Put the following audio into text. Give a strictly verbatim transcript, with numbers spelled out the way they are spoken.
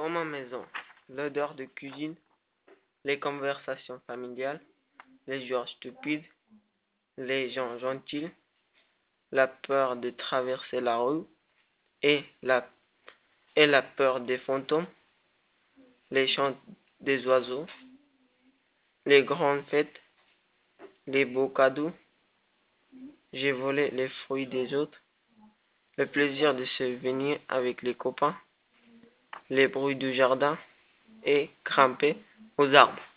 Dans ma maison, l'odeur de cuisine, les conversations familiales, les jours stupides, les gens gentils, la peur de traverser la rue et la, et la peur des fantômes, les chants des oiseaux, les grandes fêtes, les beaux cadeaux, j'ai volé les fruits des autres, le plaisir de se venir avec les copains, les bruits du jardin et grimper aux arbres.